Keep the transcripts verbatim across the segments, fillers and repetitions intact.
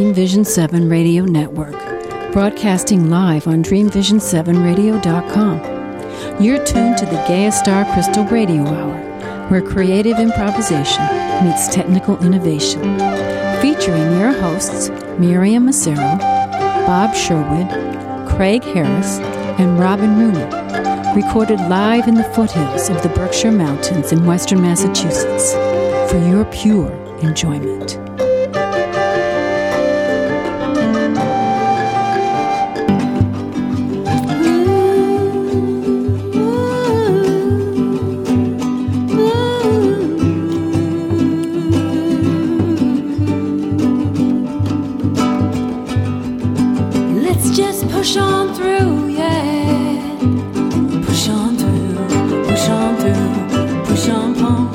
Dream Vision seven Radio Network, broadcasting live on dream vision seven radio dot com. You're tuned to the Gaia Star Crystal Radio Hour, where creative improvisation meets technical innovation. Featuring your hosts, Miriam Massaro, Bob Sherwood, Craig Harris, and Robin Rooney, recorded live in the foothills of the Berkshire Mountains in western Massachusetts for your pure enjoyment. Let's just push on through, yeah. Push on through, push on through, push on on.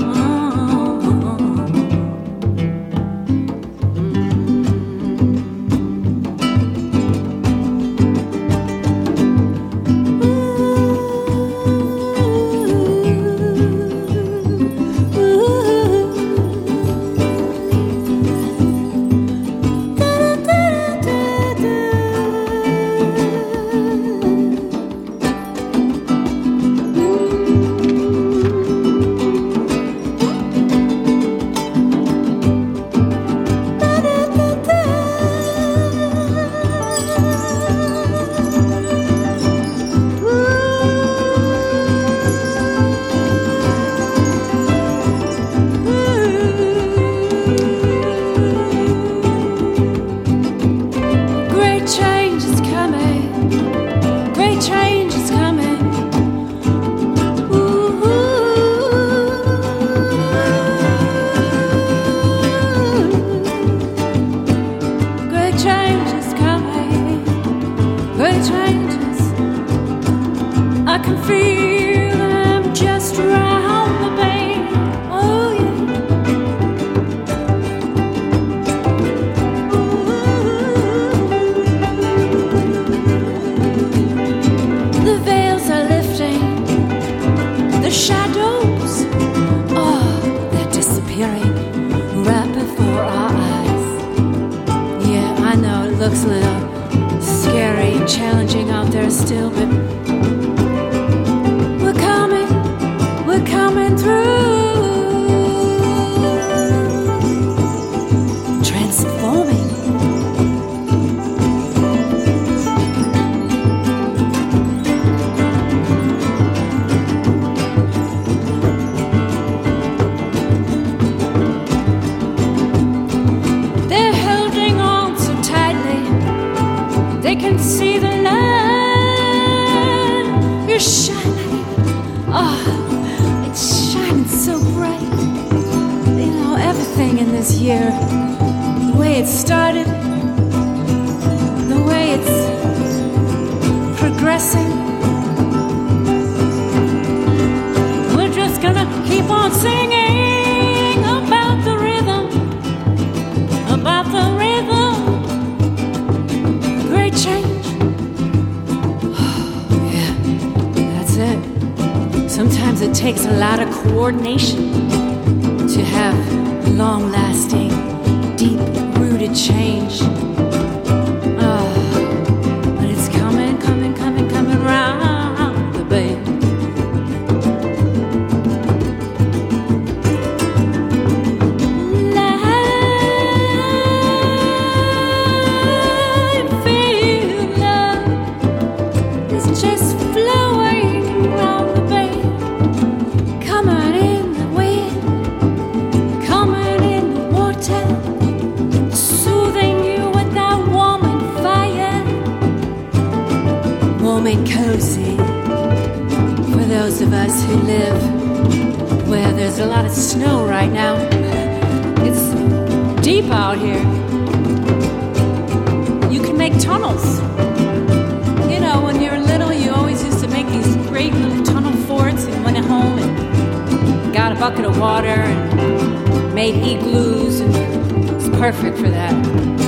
Takes a lot of coordination to have long-lasting, deep-rooted change. Oh, but it's coming, coming, coming, coming round the bend. Life, feel love is just flowing round the bend. Coming in the wind, coming in the water, soothing you with that warm and fire, warm and cozy for those of us who live where there's a lot of snow right now. It's deep out here. You can make tunnels. You know, when you're little, you always used to make these great little tunnel forts and went home and got a bucket of water and made igloos, and it's perfect for that.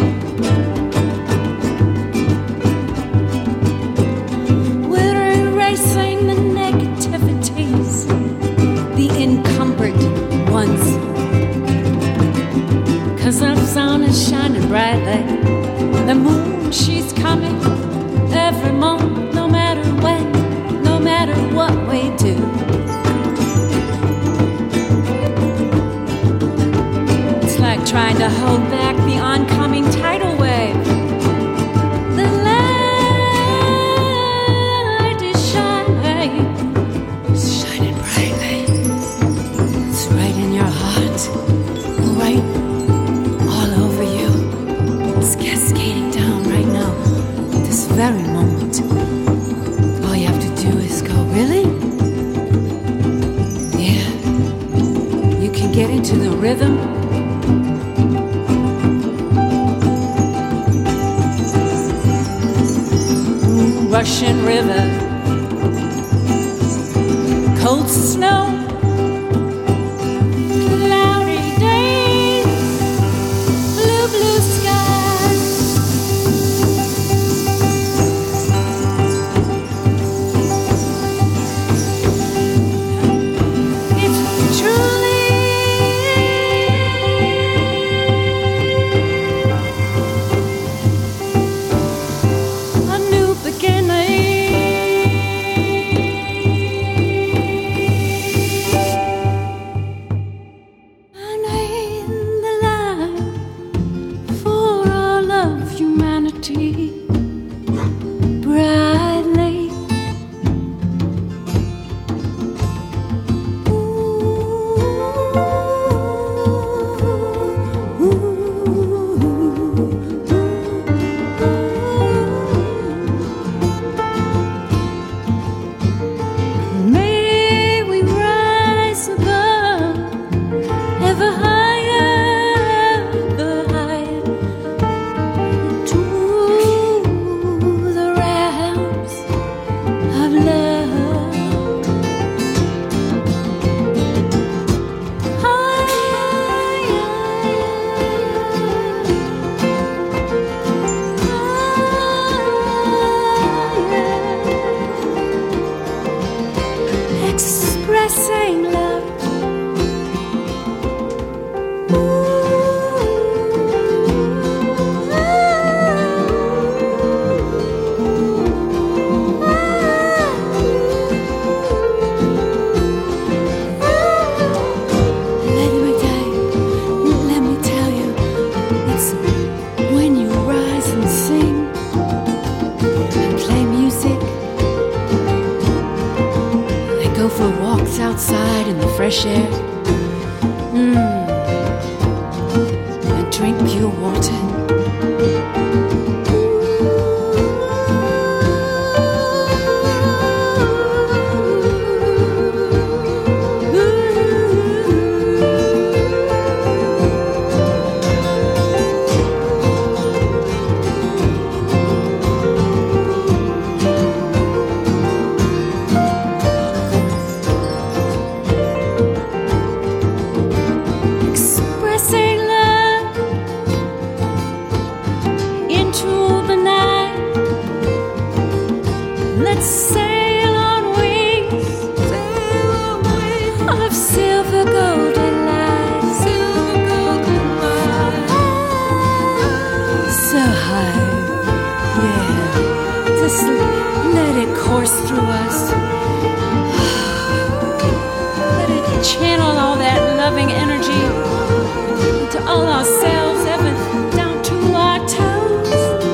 We're erasing the negativities, the encumbered ones, 'cause our sun is shining brightly trying to hold back the oncoming tidal wave. The light is shining, it's shining brightly. It's right in your heart, right all over you. It's cascading down right now, this very moment. All you have to do is go, really? Yeah. You can get into the rhythm. Russian river, cold snow, cloudy days, blue, blue skies. It's truly a new beginning. And in the line for all of humanity, brightly. May we rise above, ever higher, ever higher, to the realms of love. Expressing love. Let me tell you, let me tell you, it's when you rise and sing and play music and go for walks outside in the fresh air. Mm. And drink pure water. Expressing love into the night. Let's sail on wings, sail on wings of silver golden light, silver golden light. So high, yeah. Just let it course through us. Let it channel all that loving energy to all our cells, even down to our toes.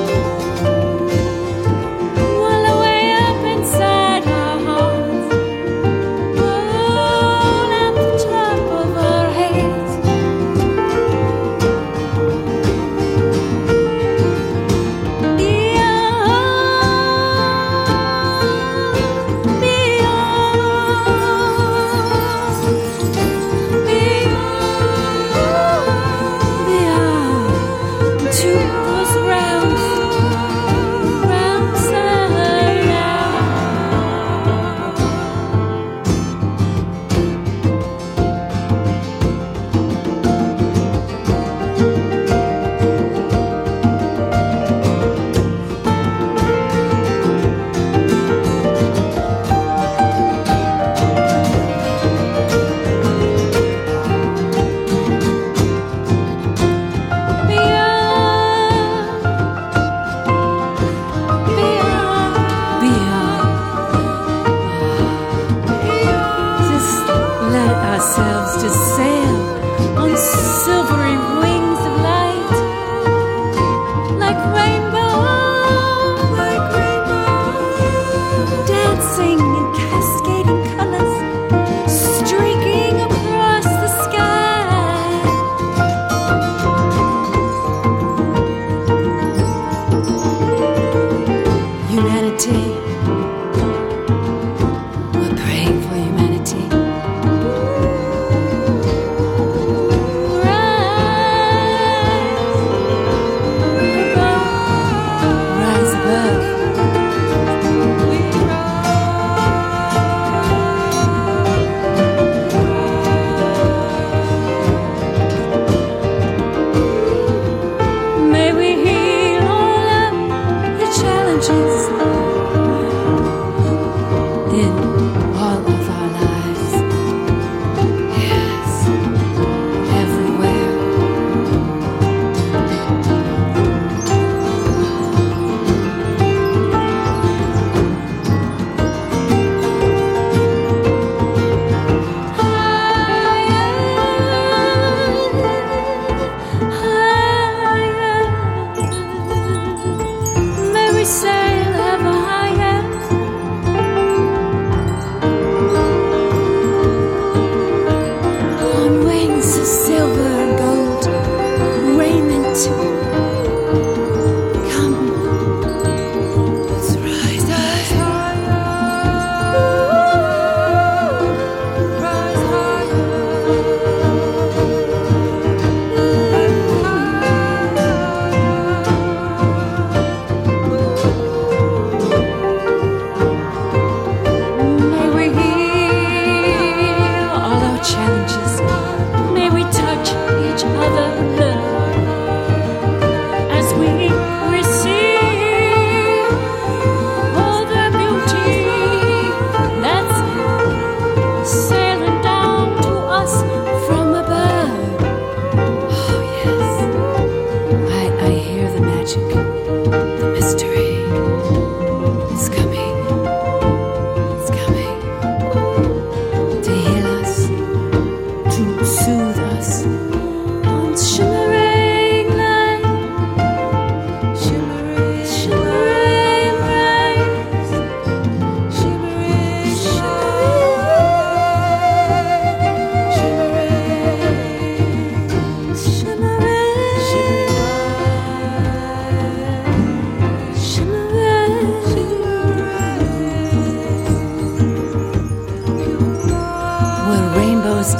All the way up inside our hearts, all at the top of our heads. Beyond, beyond, beyond, beyond.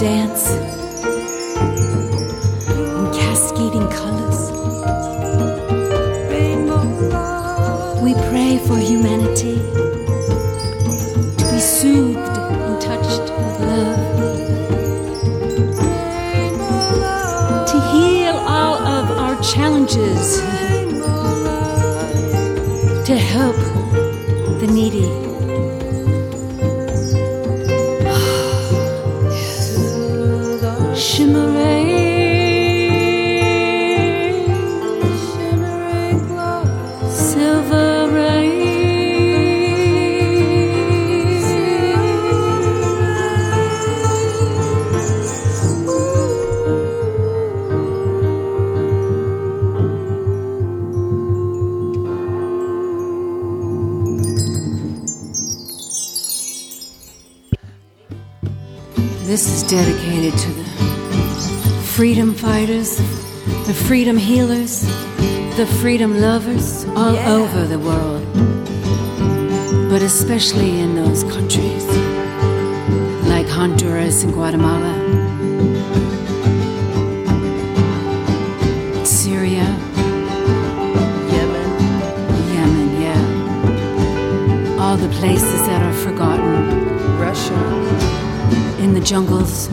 dance in cascading colors. We pray for humanity to be soothed and touched with love, to heal all of our challenges, to help the needy. Shimmering, silver rain. This is dedicated to the freedom fighters, the freedom healers, the freedom lovers all yeah. over the world, but especially in those countries like Honduras and Guatemala, Syria, Yemen, Yemen, yeah, all the places that are forgotten, Russia, in the jungles.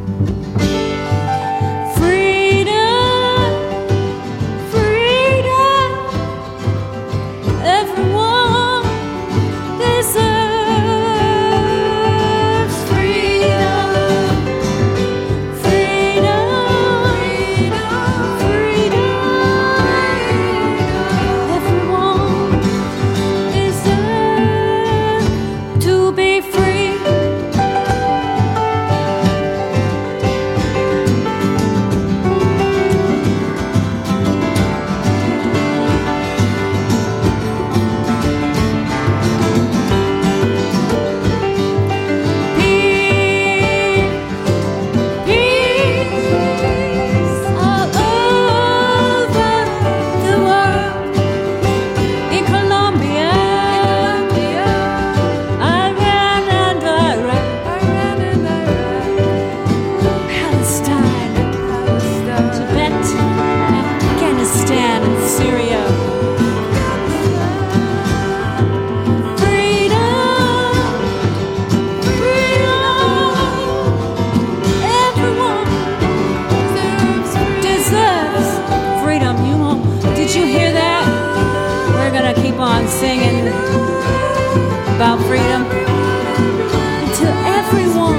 Singing about freedom to everyone.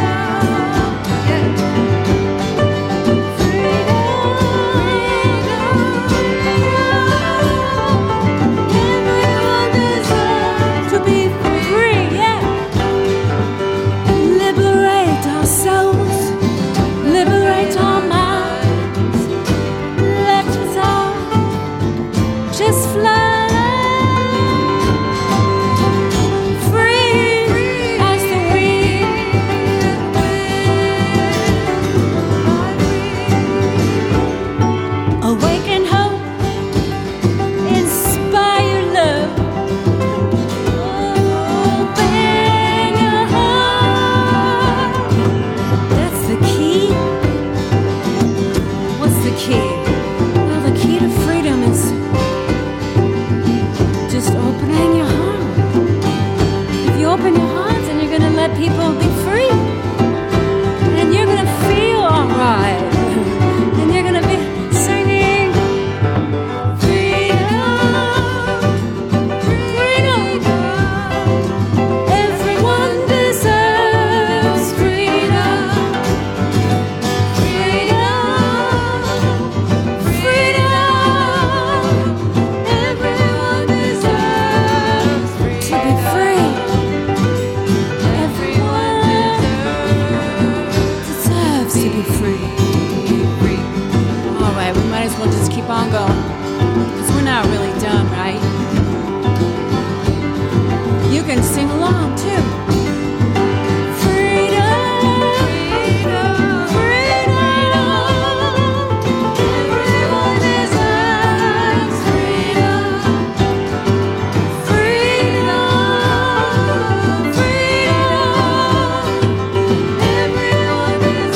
Everyone deserves to be free, yeah. Liberate our souls, liberate our minds. Let us all just fly. People be free, and you're gonna feel alright, and you're gonna be singing freedom, freedom. Everyone deserves freedom, freedom, freedom. Everyone deserves to be free. We'll just keep on going, because we're not really done, right? You can sing along too. Freedom, freedom, freedom. Everyone deserves freedom, freedom, freedom. Everyone deserves.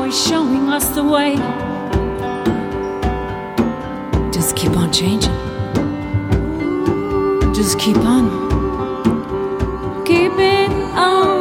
always showing us the way. Just keep on changing. Just keep on. Keep it on.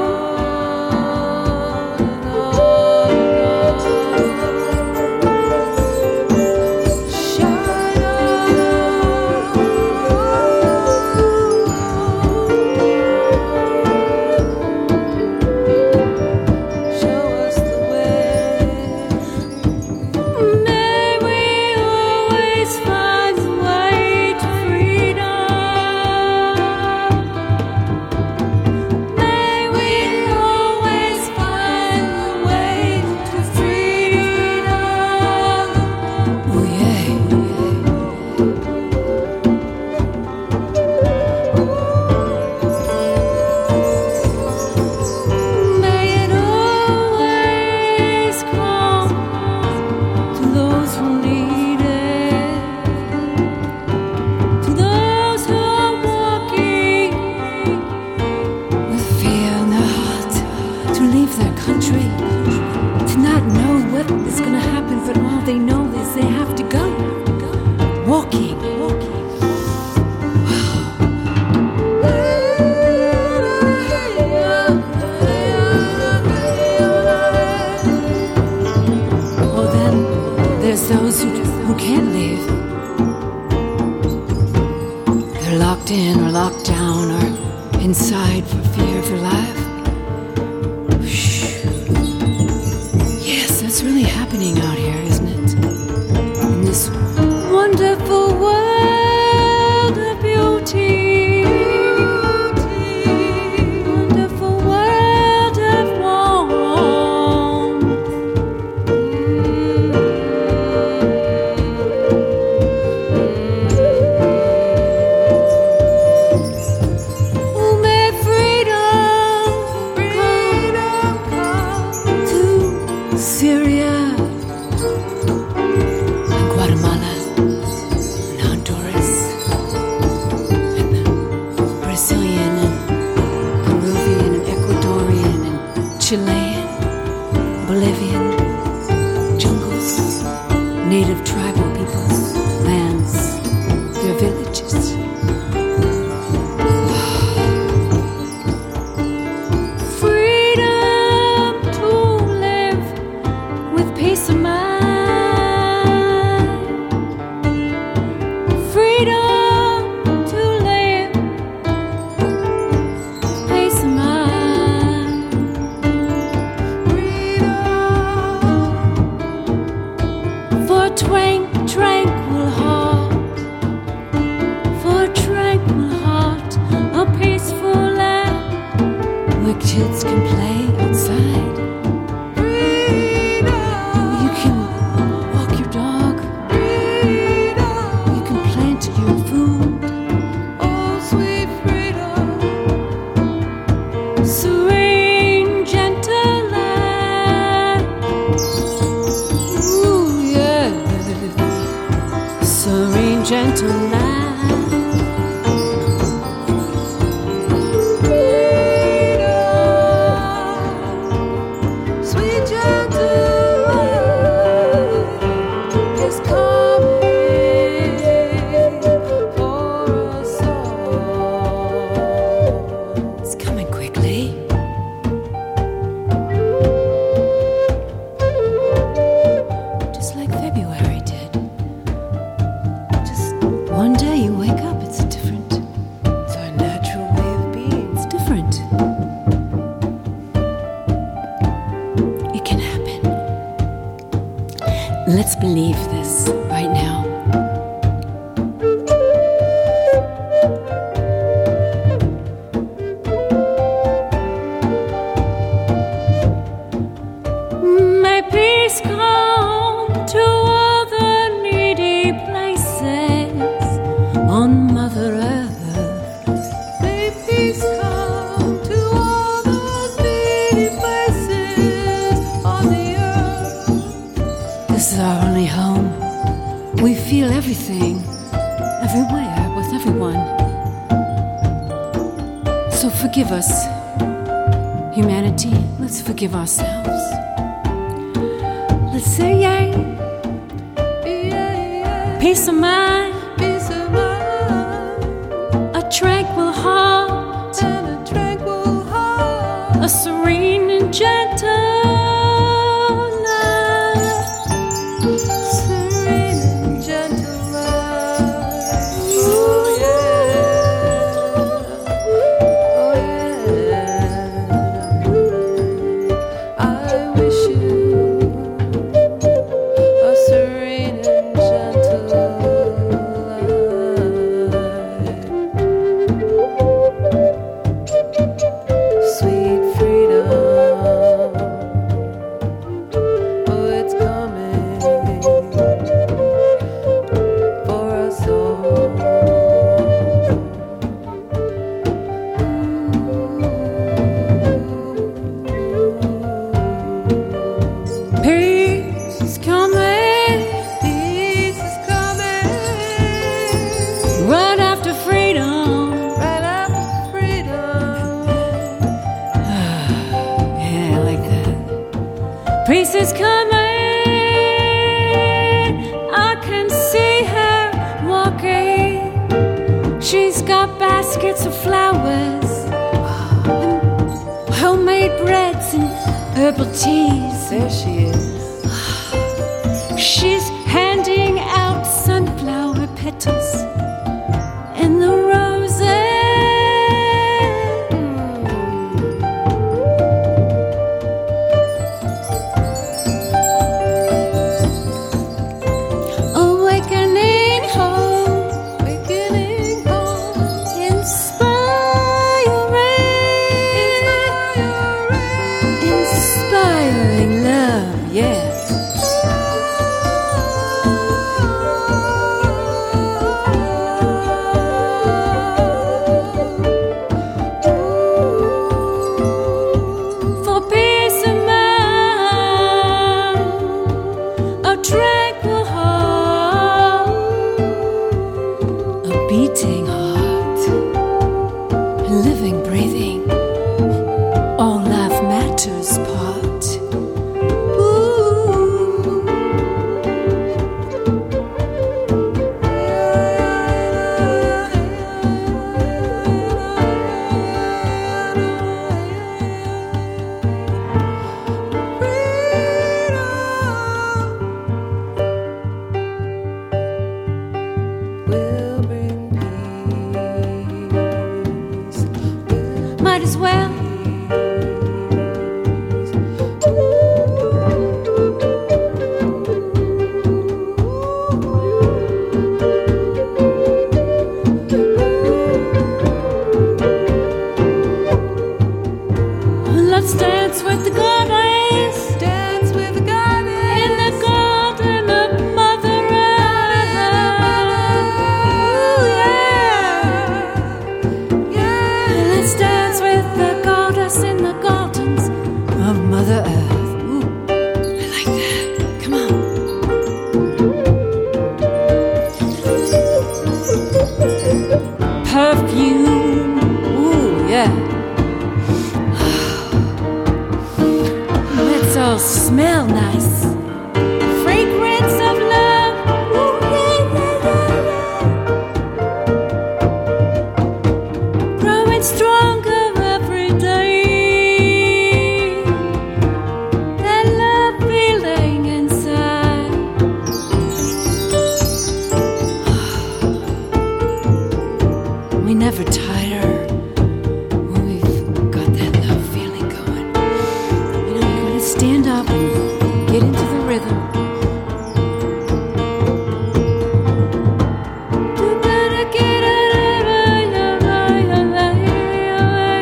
Let's believe this right now. May peace come to all the needy places on Mother Earth. May peace come to all those needy places on the earth. This is our only home. We feel everything, everywhere, with everyone. So forgive us, humanity. Let's forgive ourselves. Let's say yay. Peace of mind. Peace of mind. A tranquil heart. And a tranquil heart. A serene and gentle life. Serene and gentle life. Oh yeah. Oh yeah. I wish you a serene and gentle life. Sweet freedom. Oh, it's coming for us all. Peace is coming Peace is coming right after freedom. right after freedom. Yeah, I like that. Peace is coming. I can see her walking. She's got baskets of flowers, and homemade breads and herbal teas. There she is. She's handing out sunflower petals and the roses. Awakening hope, Wakening home. inspiring, inspiring love, yeah. For peace of mind, a tranquil heart, a beating heart, a living, breathing, all life matters part. Ooh. Will bring peace. Might as well. Let's dance with the goddess Dance with the goddess. in the garden of Mother Earth. Ooh, yeah. Yeah. Let's dance with the goddess in the gardens of Mother Earth. Ooh, I like that. Come on. Perfume. Ooh, yeah. Let's all smell nice. Fragrance of love. Ooh, yeah, yeah, yeah, yeah. Growing stronger every day. That love feeling inside. We never tire when we've got that love feeling going. You know, you gotta stand up and get into the rhythm. You gotta get out of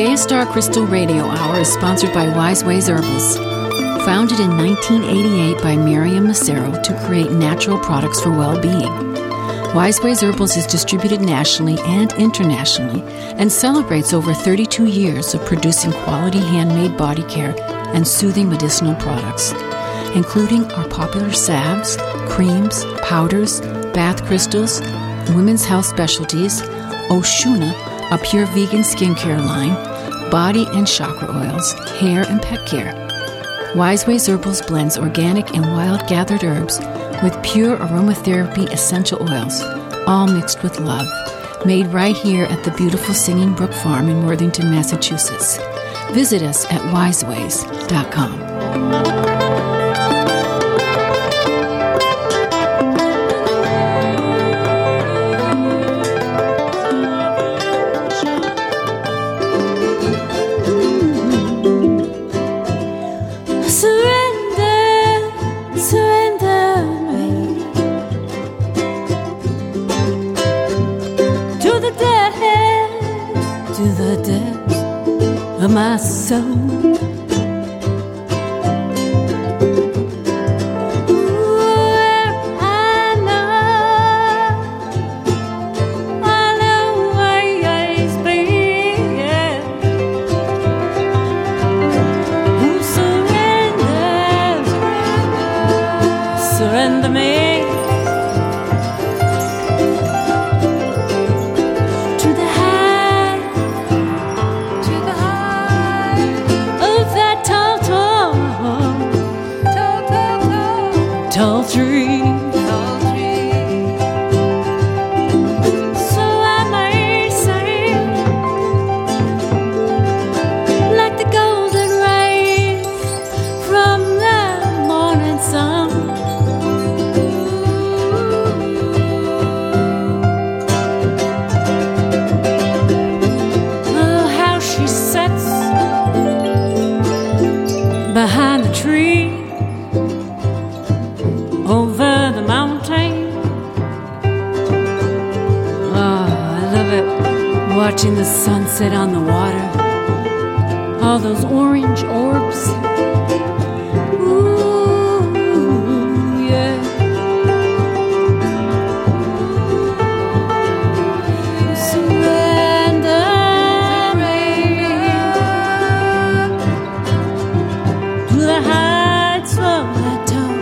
Gaia Star Crystal Radio Hour is sponsored by Wise Ways Herbals. Founded in nineteen eighty-eight by Miriam Massaro to create natural products for well-being. Wise Ways Herbals is distributed nationally and internationally and celebrates over thirty-two years of producing quality handmade body care and soothing medicinal products, including our popular salves, creams, powders, bath crystals, women's health specialties, Oshuna, a pure vegan skincare line, body and chakra oils, hair and pet care. Wise Ways Herbals blends organic and wild-gathered herbs with pure aromatherapy essential oils, all mixed with love, made right here at the beautiful Singing Brook Farm in Worthington, Massachusetts. Visit us at wise ways dot com. Of my soul, where I know I'll always be, yeah. Who surrenders, surrender me. Tall tree, tall tree, so I may sing like the golden rays from the morning sun. Oh, how she sits behind the tree over the mountain. Oh, I love it, watching the sunset on the water. All those orange orbs. Ooh, yeah. Surrender to the heights of that town.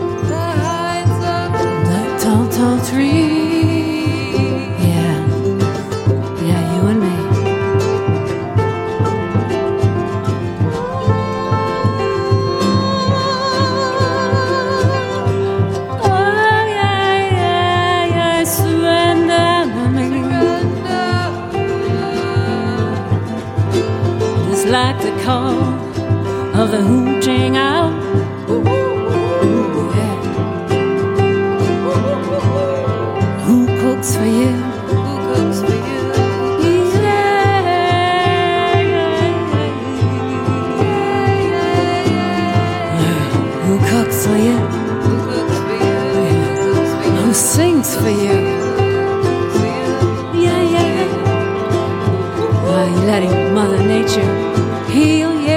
Tall tree, yeah, yeah, you and me. Oh, yeah, yeah, yeah, surrender me. Just like the call of the hooting owl. For you, who cooks for you? Yeah, yeah, yeah, yeah. Who cooks for you? Who cooks for you? Who sings for you? Yeah, yeah. Why you letting Mother Nature heal you?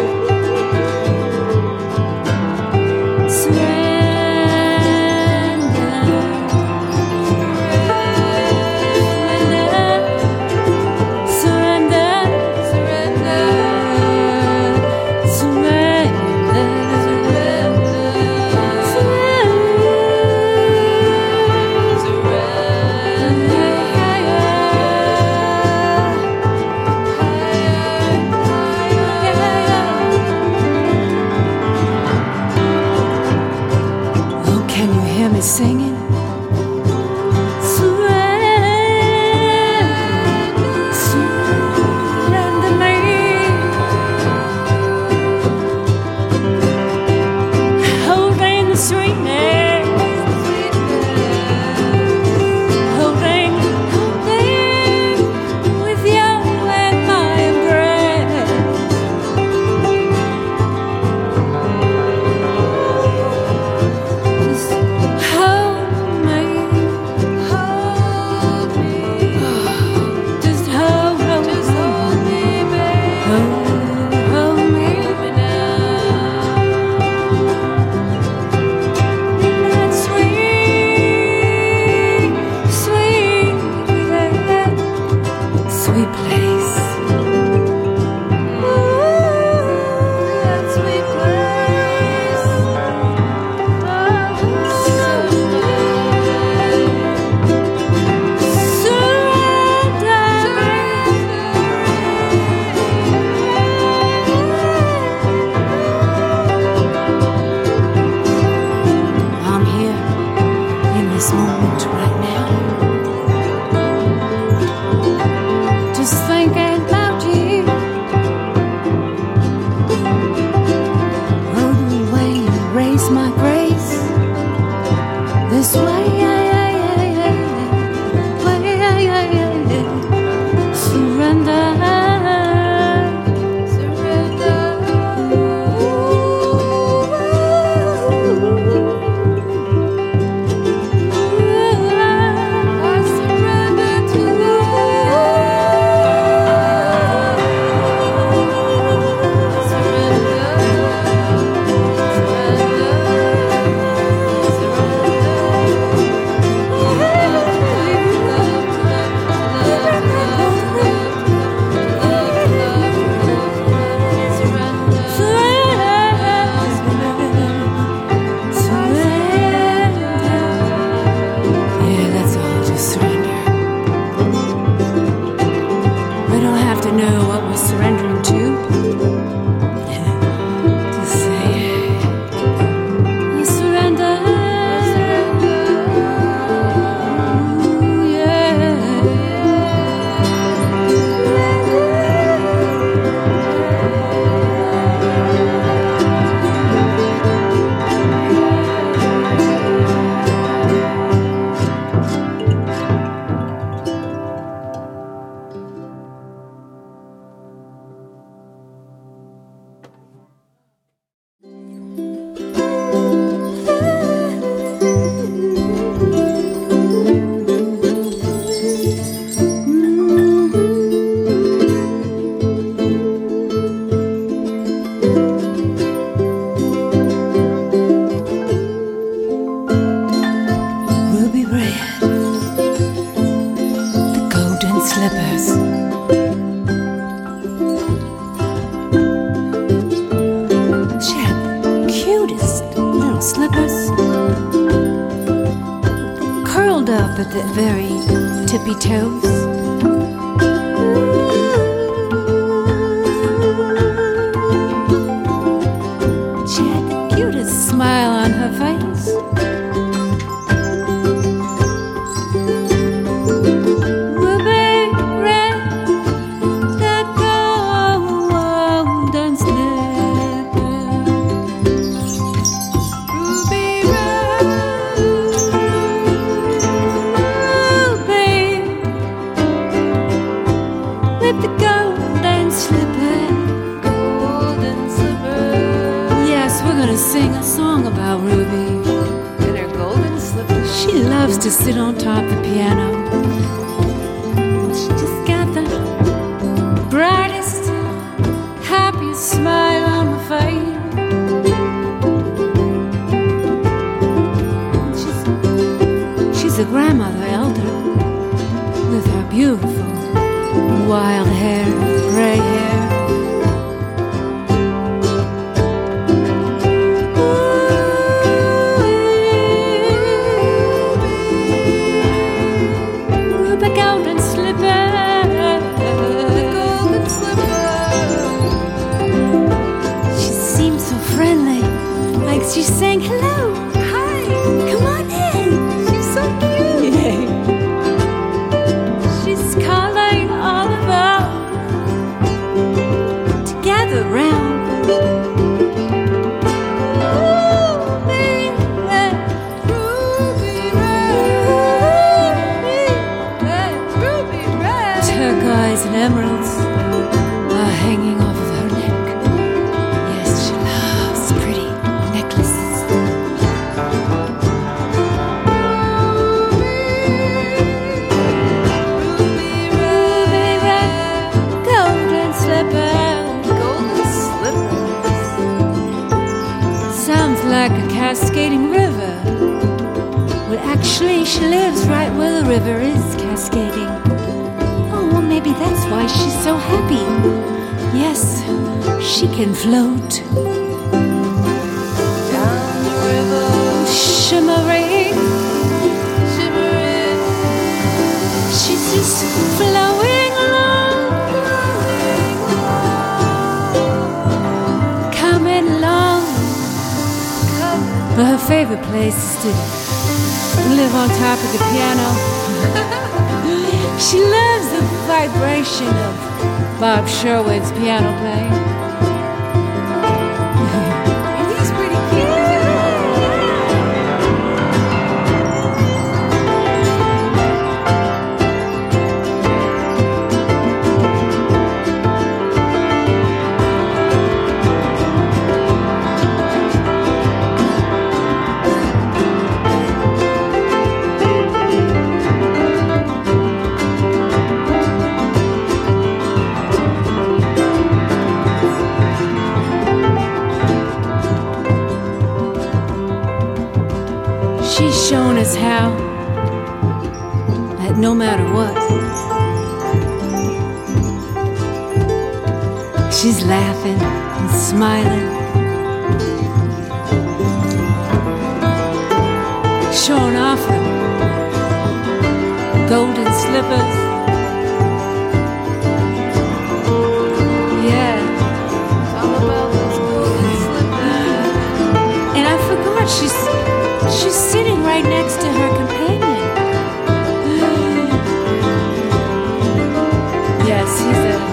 Singing, surrender, surrender me. Holding the sweetness, holding, holding with you in my embrace. Just hold at their very tippy toes. She had the cutest smile on her face. Ruby red, the golden slipper. Ruby red, ruby with the golden slipper. Golden slipper. Yes, we're gonna sing a song about Ruby. In her golden slippers. She loves to sit on top of the piano. She just got the brightest, happiest smile on her face. She's, she's a grandmother elder with her beautiful wild hair, gray hair. Ruby golden slipper, golden slipper. She seems so friendly, like she's saying hello, hi, come on in. She's so cute. She's calling all of us to gather round. Ruby red, ruby red, ruby red. Turquoise and emeralds are hanging off of her neck. Yes, she loves pretty necklaces. Ruby red, golden slipper. Golden slippers. Sounds like a cascading river. Well, actually, she lives right where the river is cascading. Oh, well, maybe that's why she's so happy. Yes, she can float. Down the river. Shimmering, shimmering. She's just flowing along, coming along. But her favorite place is to live on top of the piano. She loves the vibration of Bob Sherwood's piano playing. And he's pretty cute too. She's shown us how that no matter what, she's laughing and smiling, showing off her golden slippers. Yeah, All about those golden slippers. and I forgot she's she's sitting right next to her companion. Yes, he's a.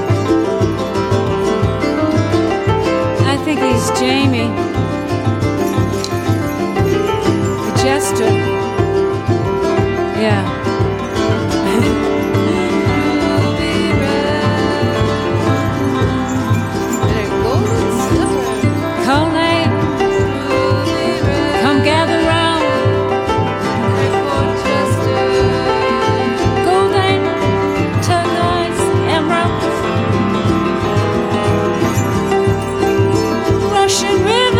I think he's Jamie, the jester. Yeah. Ruby red. And her golden slippers. Colney, Ruby red. come gather round. Portchester. Golden, turquoise, emeralds. Russian River.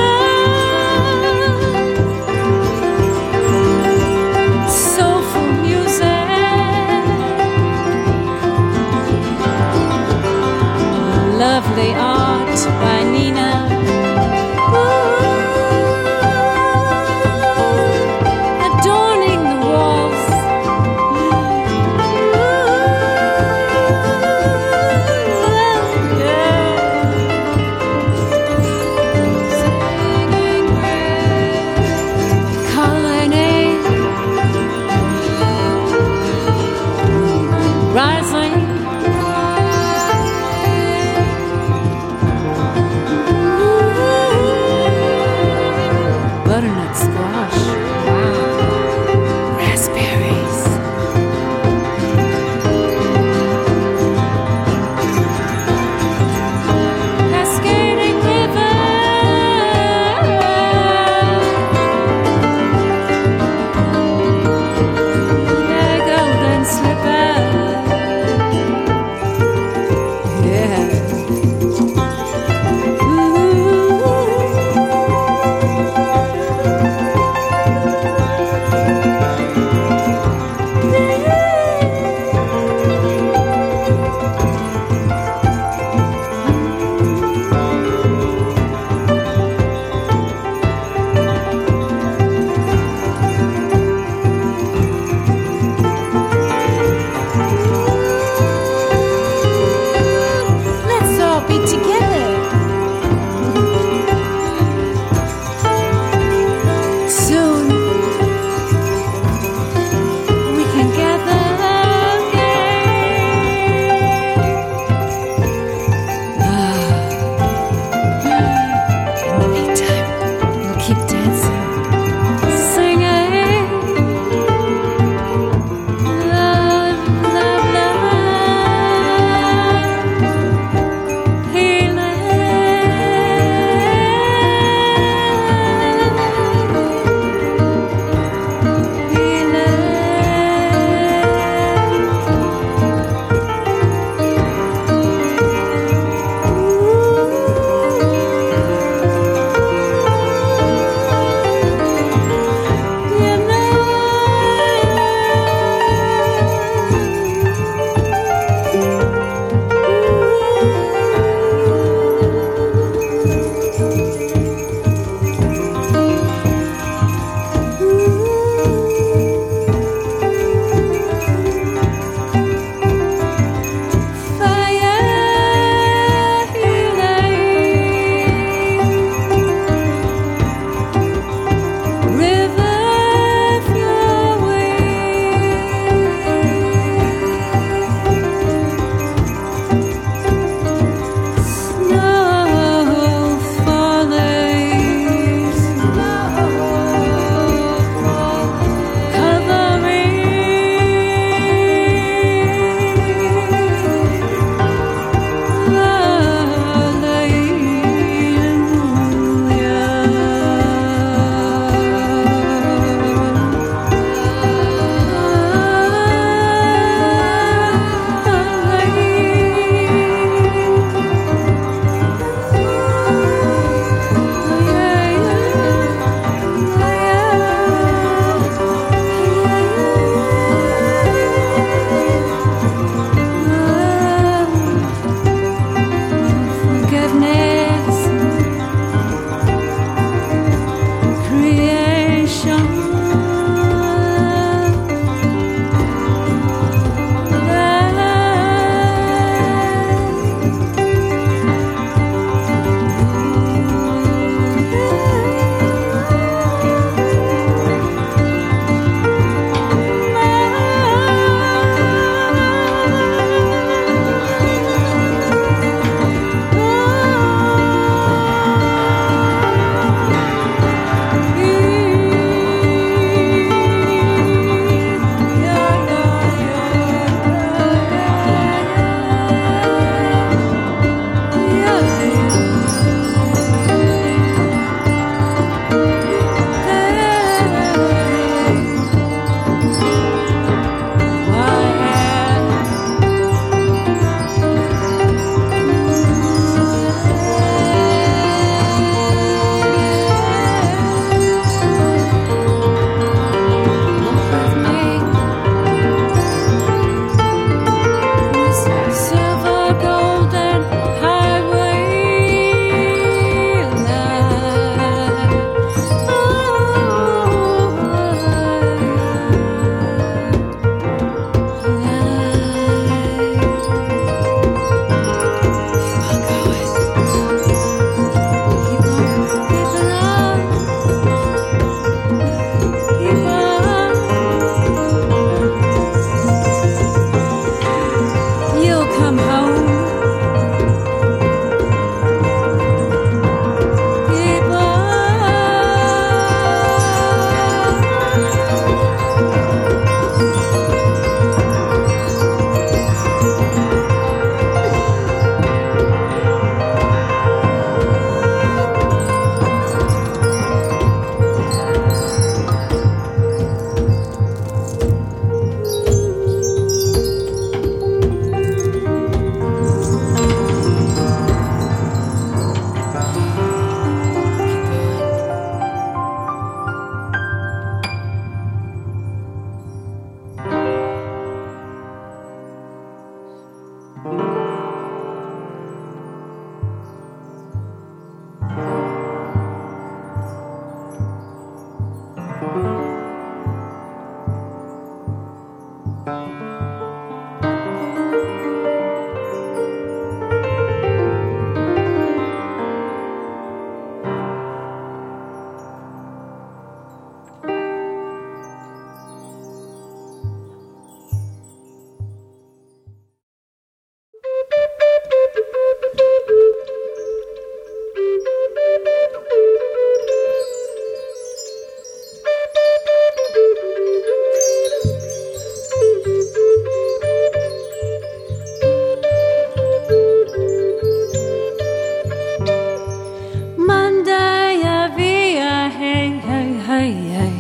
hey, hey.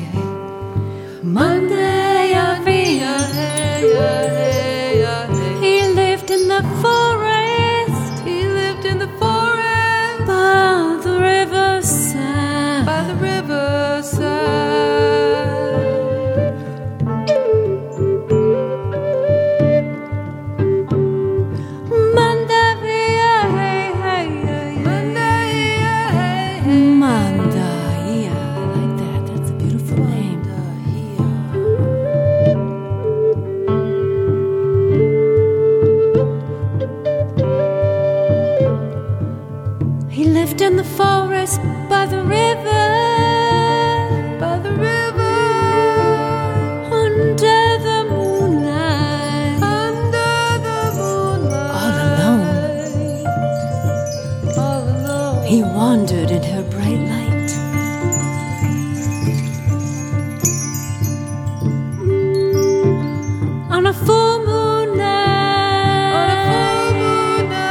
Monday, I feel, hey, hey, hey. He lived in the forest. He lived in the forest by the riverside. By the riverside. In the forest by the river, by the river, under the moonlight, under the moonlight, all alone, all alone. He wandered in her bright light. On a full moon night, on a full moon night.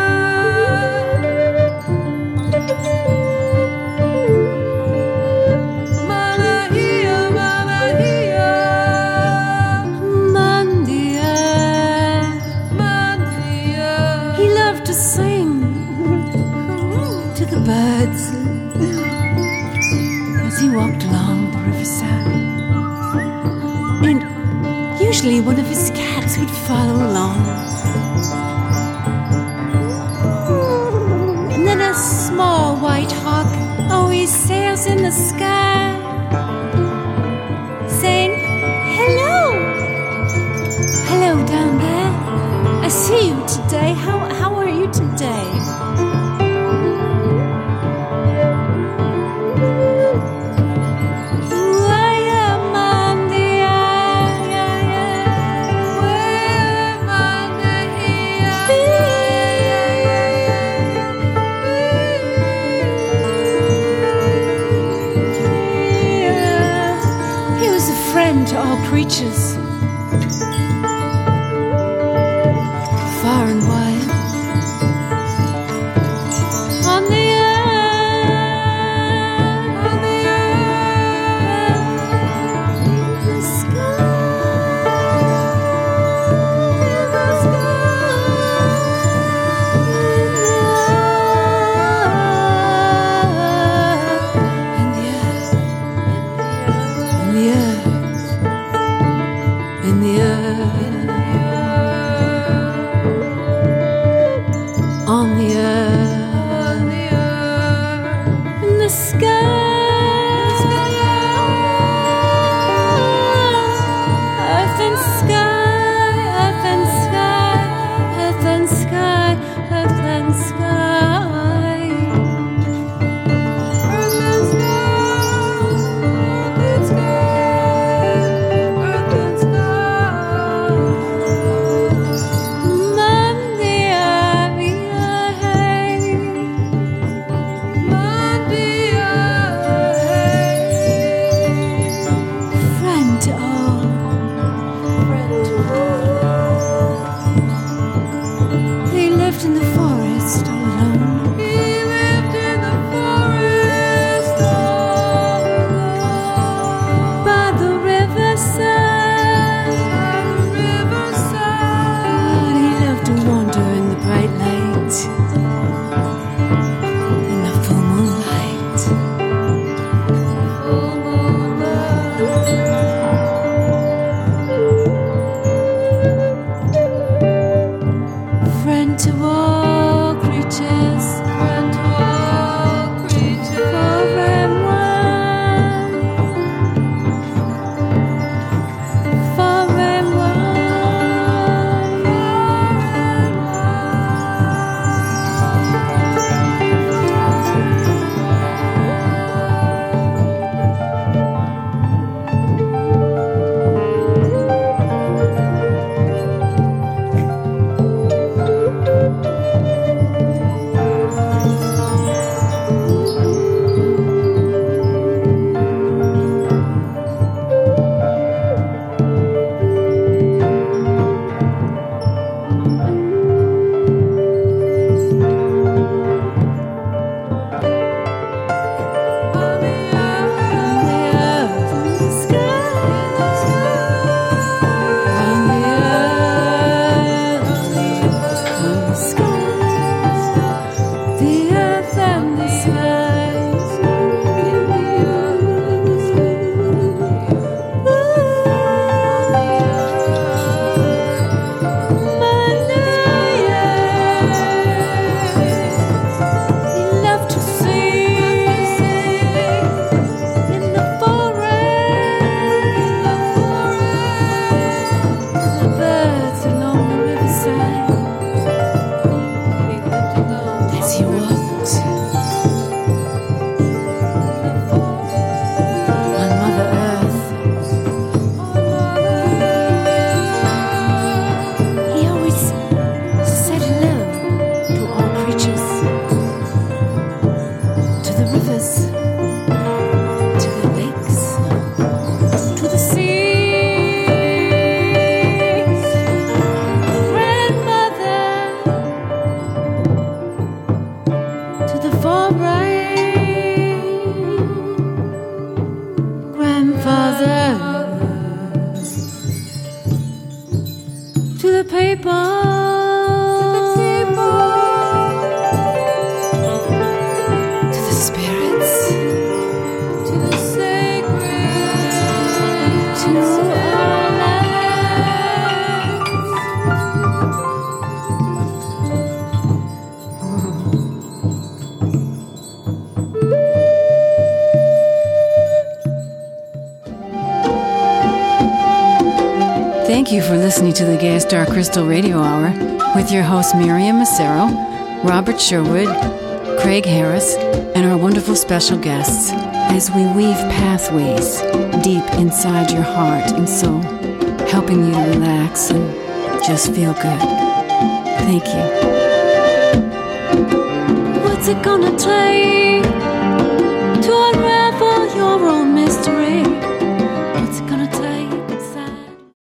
Birds as he walked along the riverside, and usually one of his cats would follow along, and then a small white hawk always sails in the sky, saying, "Hello, hello down there. I see you today. How how are you today?" To all creatures, far and wide, on the earth, on the earth, in the sky, in the sky, in the earth, in the earth. In the earth, on the earth, on the earth, in the sky, earth and sky, earth and sky, earth and sky, earth and sky, earth and sky, earth and sky. Monday, the rivers, to the lakes, to the seas. Grandmother, to the forest. Grandfather, to the paper. Thank you for listening to the Gay Star Crystal Radio Hour with your hosts Miriam Massero, Robert Sherwood, Craig Harris, and our wonderful special guests as we weave pathways deep inside your heart and soul, helping you to relax and just feel good. Thank you. What's it gonna take to unravel your own mystery?